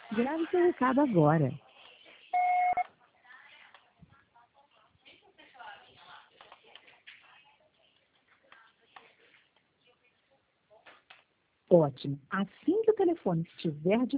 Grave seu recado agora. Ótimo. Assim que o telefone estiver